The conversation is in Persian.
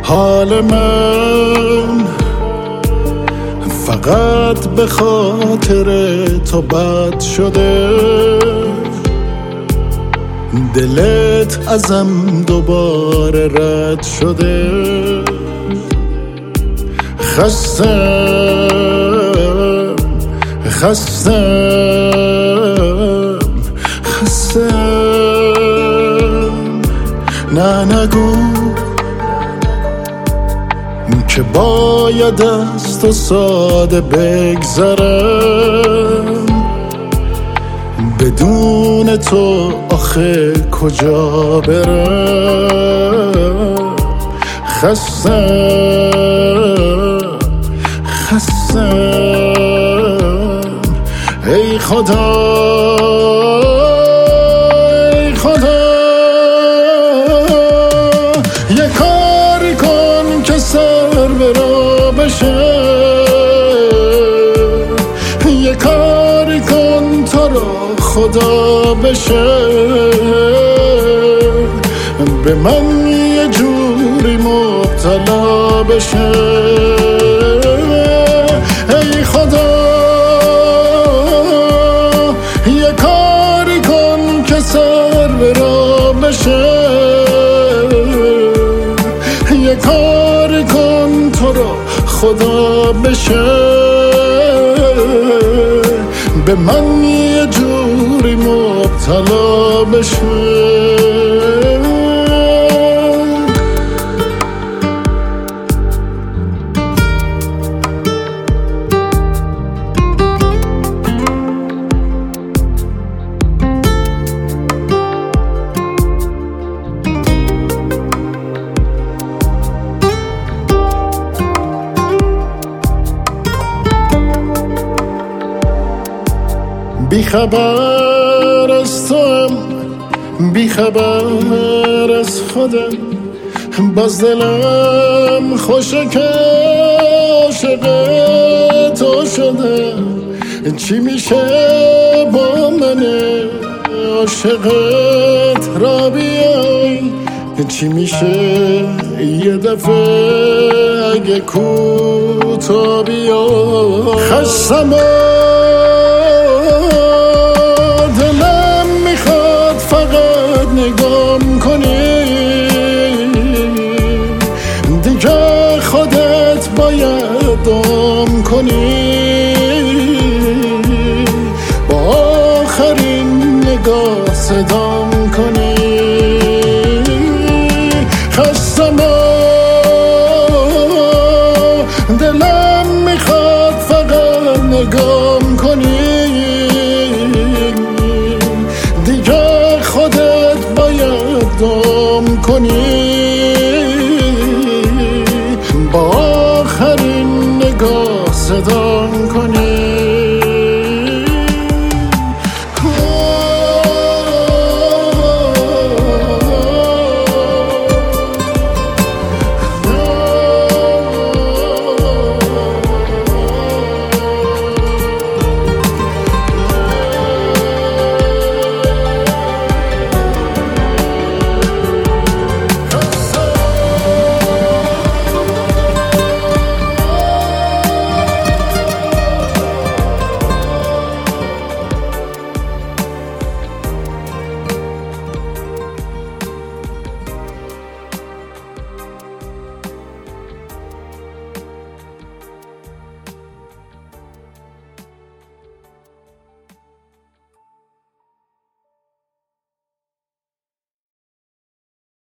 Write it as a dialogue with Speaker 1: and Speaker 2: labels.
Speaker 1: حال من فقط به خاطر تو بد شده، دلت ازم دوباره رد شده. خستم نه نگو که باید از تو ساده بگذرم، بدون تو آخه کجا برم. خستم ای خدا یه کاری کن که سر به راه بشه، یه کاری کن تا را خدا بشه، به من یه جوری مبتلا بشه. ای خدا یه کاری کن که سر به راه بشه، یه کاری کن تو را خدا بشه، به من یه جوری مبتلا بشه. بیخبر از توام، بیخبر از خودم، باز دلم خوشه که عاشق تو شده. چی میشه با من عاشقت را بیای، چی میشه یه دفعه اگه کوتا بیای. خستم